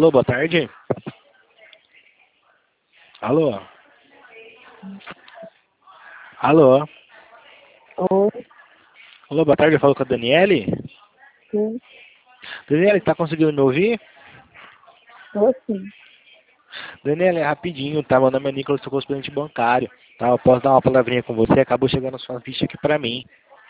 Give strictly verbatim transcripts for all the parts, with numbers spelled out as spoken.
Alô, boa tarde. Alô? Alô? Oi, Alô, boa tarde, eu falo com a Daniele. sim, Daniele, tá conseguindo me ouvir? tô sim. Daniele, é rapidinho, tá? Meu nome é Nicolas, sou correspondente bancário. Tá? Eu posso dar uma palavrinha com você, acabou chegando a sua ficha aqui pra mim.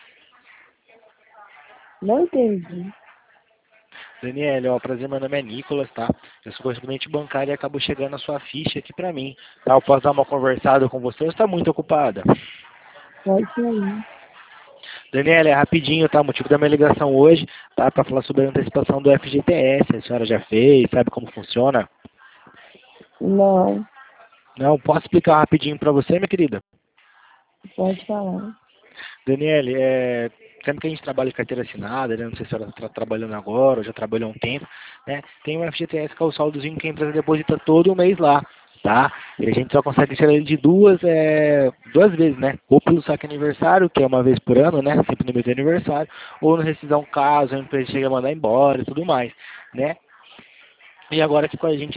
Não entendi. Daniele, ó, prazer, meu nome é Nicolas, tá? Eu sou correspondente bancário e acabou chegando a sua ficha aqui pra mim. Tá? Eu posso dar uma conversada com você ou você tá muito ocupada? Pode sair. Daniela, é rapidinho, tá? O motivo da minha ligação hoje, tá? Para falar sobre a antecipação do F G T S. A senhora já fez, sabe como funciona? Não, Não, posso explicar rapidinho para você, minha querida? pode falar. Daniele, é, sempre que a gente trabalha de carteira assinada, né? Não sei se a senhora está trabalhando agora ou já trabalhou há um tempo, né? Tem o F G T S, que é o saldozinho que a empresa deposita todo mês lá, tá? E a gente só consegue tirar ele de duas, é, duas vezes, né? Ou pelo saque aniversário, que é uma vez por ano, né? Sempre no mês de aniversário, ou no rescisão caso a empresa chega a mandar embora e tudo mais, né? E agora aqui com a gente